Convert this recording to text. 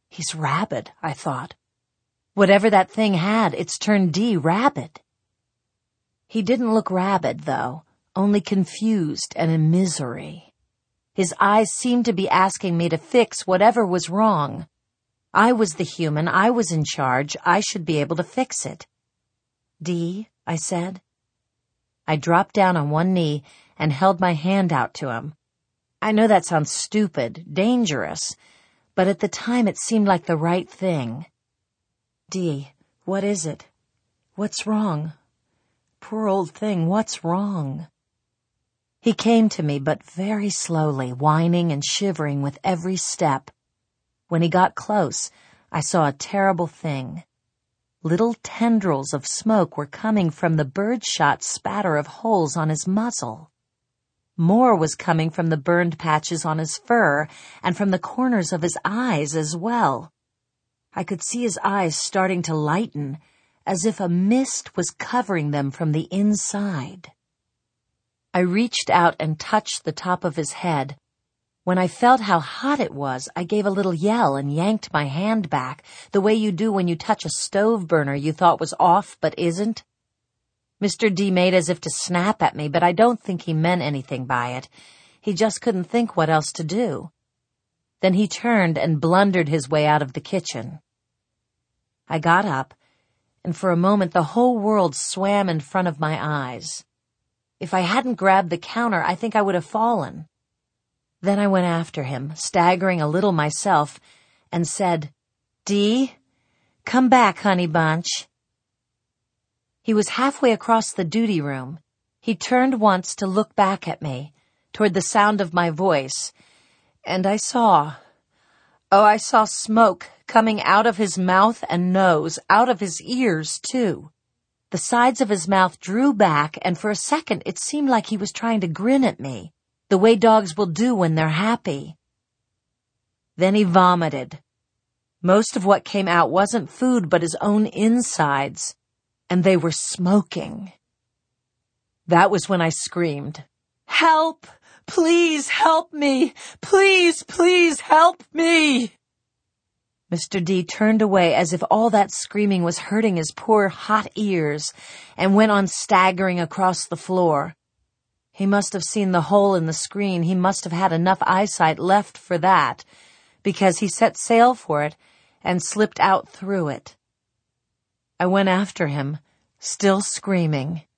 He's rabid, I thought. Whatever that thing had, it's turned Dee rabid. He didn't look rabid, though, only confused and in misery. His eyes seemed to be asking me to fix whatever was wrong. I was the human, I was in charge, I should be able to fix it. Dee, I said. I dropped down on one knee and held my hand out to him. I know that sounds stupid, dangerous, but at the time it seemed like the right thing. Dee, what is it? What's wrong? Poor old thing, what's wrong? He came to me, but very slowly, whining and shivering with every step. When he got close, I saw a terrible thing. Little tendrils of smoke were coming from the birdshot spatter of holes on his muzzle. More was coming from the burned patches on his fur and from the corners of his eyes as well. I could see his eyes starting to lighten, as if a mist was covering them from the inside. I reached out and touched the top of his head. When I felt how hot it was, I gave a little yell and yanked my hand back, the way you do when you touch a stove burner you thought was off but isn't. Mr. D made as if to snap at me, but I don't think he meant anything by it. He just couldn't think what else to do. Then he turned and blundered his way out of the kitchen. I got up, and for a moment the whole world swam in front of my eyes. If I hadn't grabbed the counter, I think I would have fallen. Then I went after him, staggering a little myself, and said, "Dee, come back, honey bunch." He was halfway across the duty room. He turned once to look back at me, toward the sound of my voice, and I saw smoke coming out of his mouth and nose, out of his ears, too. The sides of his mouth drew back, and for a second it seemed like he was trying to grin at me, the way dogs will do when they're happy. Then he vomited. Most of what came out wasn't food but his own insides, and they were smoking. That was when I screamed, "Help! Please help me! Please, please help me!" Mr. D turned away as if all that screaming was hurting his poor hot ears and went on staggering across the floor. He must have seen the hole in the screen. He must have had enough eyesight left for that, because he set sail for it and slipped out through it. I went after him, still screaming.